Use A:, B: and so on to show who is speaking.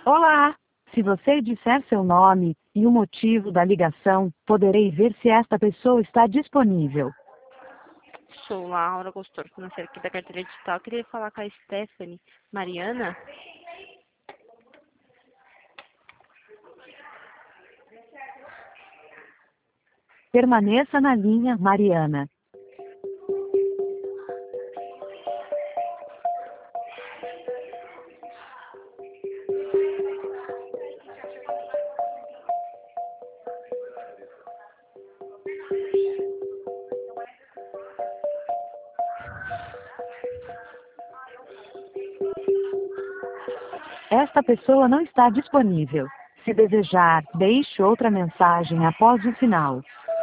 A: Olá! Se você disser seu nome e o motivo da ligação, poderei ver se esta pessoa está disponível.
B: Sou Laura, consultora financeira aqui da carteira digital. Queria falar com a Stephanie Mariana.
A: Permaneça na linha, Mariana. Esta pessoa não está disponível. Se desejar, deixe outra mensagem após o sinal.